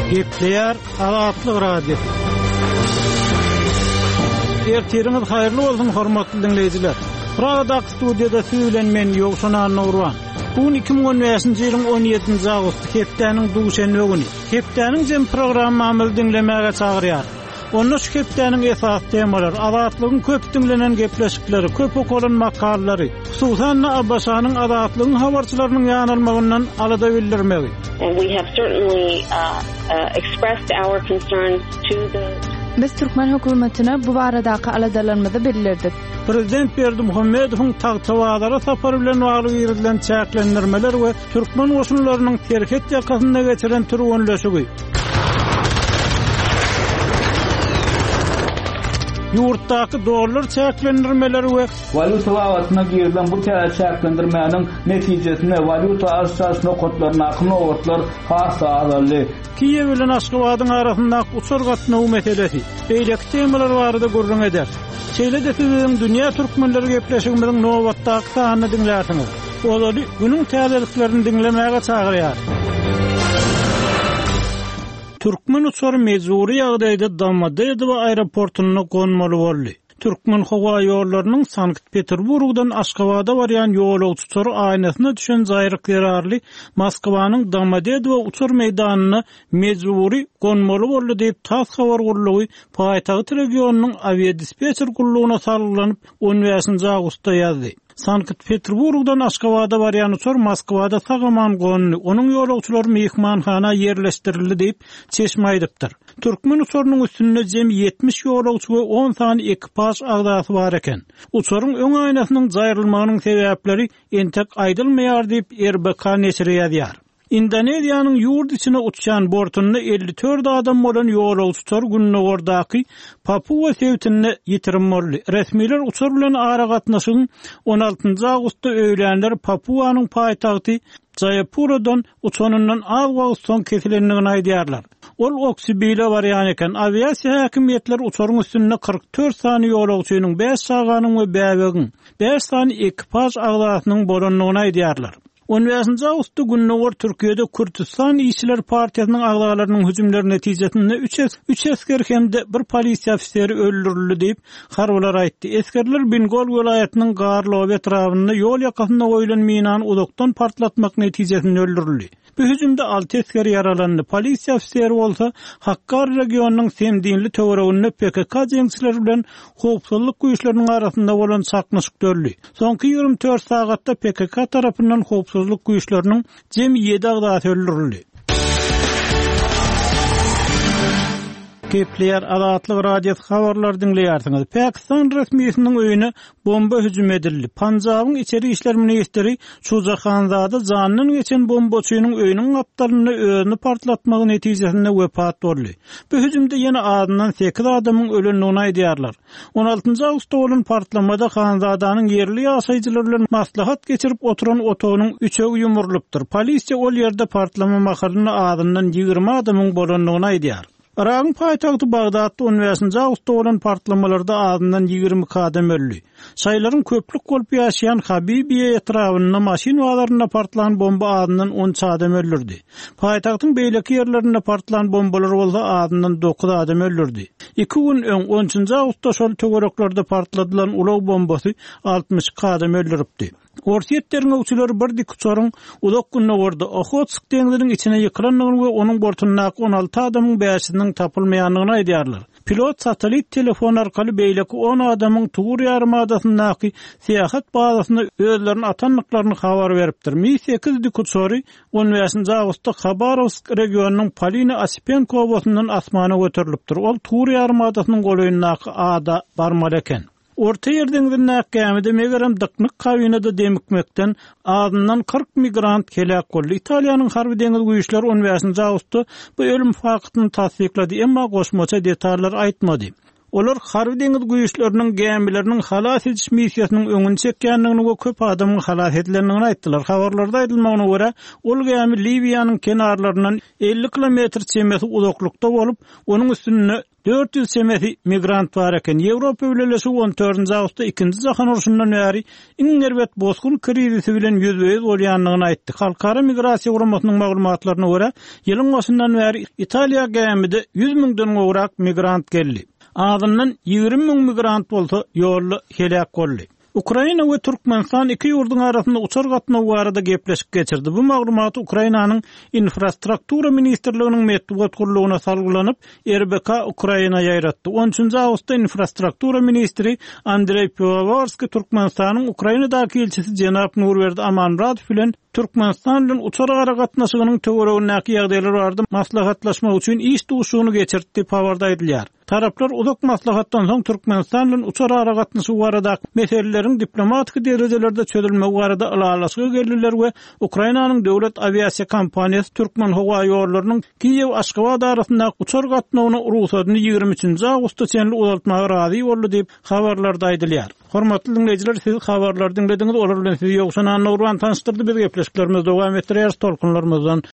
Gepleýär Azatlyk radio. Ertiriniz haýyrly bolsun hormatly dinleýijiler. Pragada studiýada süýlenmen Ýogşan Nurwan. Bugün 2015-nji ýylyň 17-nji awgusty hepdeniň duşanbe güni. Hepdeniň jem programmamy dinlemäge çagyrýar. Onda şu hepdeniň esas temalar, azatlygyň köp dinlenen gepleşikleri, köp okulan makalary, hususan Abbasanyň azatlygyň habarçylarynyň ýanylmagyndan alada bildirmegi. And we have certainly expressed our concerns to the Biz Türkmen hökümetine bu baradaky aladalarymyzy bildirdik. Prezident Berdimuhammedowyň tagtawalary sapary bilen bagly ýerilen çäklendirmeler we Türkmen goşunlarynyň terket ýakasynda geçiren türgünleşigi. Yurtdaky dolar çäklendirmeleri we valyuta bawasyna girilen bu çäklendirmelerin netijesinde valyuta arsasyna kodlaryna akyny owatlar hasa azaly. Kiýew bilen Aşgabatyň arasynda uçur gatnawy meselesi. Beýleki temalar barada gurrun eder. Şeýle-de sizin dünýä türkmenleri gepleşigimiziň nowatdaky sanyny dinlärsiniz. Olary günüň täzeliklerini dinlemäge çagyrýar. Türkmen uçary mejburi ýagdaýda Domodedow aeroportuny gonmaly boldy. Türkmen hawa ýollarynyň Sankt-Peterburgdan Aşgabada barýan ýolagçylary aýnasyna düşen jaýryk ýararly Moskwanyň Domodedow uçur meýdanyny mejburi gonmaly boldy diýip tas habar gurulugy paýtagy regionunyň aviadispetcher guruluguna sarylanyp 15-nji awgustda ýazdy. Sankt-Peterburgdan Aşgabada barýan uçur Moskwada sagaman gonly, onuň ýolagçylary mehmanhana ýerleşdirildi diýip çeşmeýdipdir. Türkmen uçurynyň üstünde jem 70 ýolagçy we 10 sany ekipaj agdasy bar eken. Uçuryň öň aýnasynyň jaýrylmagynyň sebäpleri entek aýdylmaýar diýip RBK nesiri ýazýar. Indoneziýanyň ýurt içine uçan bortunda 54 adam bolan ýolagçylar Günnogordaky Papua sewtine ýitirilmeli. Resmiler uçur bilen ara gatnaşygyň 16-njy awgustda öýlenler Papuanyň paýtagty Jayapuradan uçanyndan az wagt soň kesilendigini aýdýarlar. Ol oksibile barýan eken. Aviasiýa häkimetleri uçuryň üstünde 44 sany ýolagçynyň 5 saganyň we bäwegiň 5 sany ekipaj agdasynyň bolanlygyny aýdýarlar. 15-nji awgustda Günnogor Türkiýede Kürtistan işçiler partiýasynyň agdalarynyň hüjümleri netijesinde 3 esker hemde bir polisiýa ofiseri öldürildi diýip harbalar aýtdy. Eskerler Bengol welaýatynyň Garlow etrafynda ýol ýakasynda goýulan minany uzakdan partlatmak netijesinde öldürildi. Bu hüjümde 6 esker yaralandy. Polisiýa ofiseri bolsa Hakkari regionunyň Semdinli töwereginde PKK jeňçileri bilen howpsuzlyk güýçleriniň arasynda bolan çaknaşyk döldü. Soňky 24 sagatda PKK tarapyndan howpsuzlyk güýçleriniň jem 7 agdasy öldürildi. Gepleýär Azatlyk radiosy habarlar dinleýärsiňiz. Pakistan resmiýetiniň öýüne bomba hüjüm edildi. Panjabyň içeri işler ministri Şujahanzada janyny geçen bombaçynyň öýüniň gapdalyny özüni partlatmagy netijesinde wepat boldy. Bu hüjümde ýene adynyň 8 adamyň ölenligini aýdýarlar. 16-njy awgustda bolan partlamada Hanzadanyň yerli ýaşaýjylar bilen maslahat geçirip oturan otogynyň 3-e ýumurlypdyr. Polisiýa ol ýerde partlama mahalyny adyndan 20 adamyň bolanlygyny aýdýar. Irak'ın paytahtı Bagdad'da 15-nji awgustda bolan partlamalarda adından 20 adam öldü. Sayların köplük bolup ýaşaýan Habibiye etrafynda maşin waglaryna partlanan bomba adından 10 adam öldürdi. Paytahtyň beýleki ýerlerinde partlanan bombalar bolsa adından 9 adam öldürdi. 2 gün öň 13-nji awgustda şol töwereklarda partladylan ulag bombasy 60 adam öldüripdi. Orsiýetleriniň uçulary bir dik uçaryň uzak Günnogorda Okhotsk deňiziniň içine ýykylanlygyny we onuň bortundaky 16 adamyň bäşiniň tapylmaýanlygyny aýdýarlar. Pilot satelit telefon arkaly beýleki 10 adamyň Tugur ýarymadasynaky seýahat bazasyna özleriniň atanlyklaryny habar beripdir. Mi-8 dik uçary 15-nji awgustda Khabarovsk regionunyň Polina Asipenko obasynyň asmana göterilipdir. Ol Tugur ýarymadasynyň golaýyndaky ada barmaly eken. Orta ýerden näkämide megerem dyknyk kabinede demikmekden adından 40 migrant kelek boldy. Italiýanyň harby deňiz güýçleri 15-nji awgustda bu ölüm faktyny tasdiklady, emma goşmaça detallar aýtmady. Olar harby deňiz güýçleriniň gemileriniň halas ediş missiýasynyň öňüne çekýändigini we köp adamyň halas edilendigini aýtdylar. Habarlarda aýdylmagyna görä, ol gemi Libiýanyň kenarlaryndan 50 kilometr çemesi uzaklykda bolup, onuň üstünde 400 çemesi migrant bar eken. Ýewropa ülelesi 14-nji awgustda 2-nji jahan uruşundan bäri iňerbet bozgun krizisi bilen ýüzbeýiz bolýanlygyny aýtdy. Halkara migrasiýa guramasynyň maglumatlaryna görä, ýylyň başyndan bäri Italiýa gemide 100 000-den gowrak migrant geldi. Azyndan 20 000 migrant bolsa ýolly helak boldy. Ukraina we Türkmenistan iki ýurduň arasynda uçar gatnaw barada gepleşik geçirdi. Bu maglumat Ukrainanyň infrastruktura ministrliginiň medeniýet gurulugyna salgylanyp, RBK Ukraina ýaýratdy. 13-nji awgustda infrastruktura ministri Andrey Pivovarsky Türkmenistanyň Ukrainadaky elçisi Jenap Nurberdi Amanradov bilen Türkmenistan bilen uçar gara gatnaşygynyň töweregindäki ýagdaýlar barada maslahatlaşmak üçin iş duşuny geçirdi diýip habarda aýdylýar. Taraplar uzak maslahatdan soň Türkmenistan bilen uçar gara gatnaşygy barada meseleleriň diplomatik derejelerde çözülmegi barada alaşyga geldiler we Ukrainanyň döwlet aviasiýa kompaniýasy Türkmen howa ýollarynyň Kiýew-Aşgabat arasyndaky uçar gatnawyny ruhsatyny 23-nji awgustda çenli uzatmaga razy boldy diýip habarlarda aýdylýar. Hormatly dinleyijiler, siz habarlary dinlediňiz, olar bilen sizi ýokşan Nurwan tanışdyrdy. Biz gepleşiklerimiz dowam etdirýär, tolkunlarymyzdan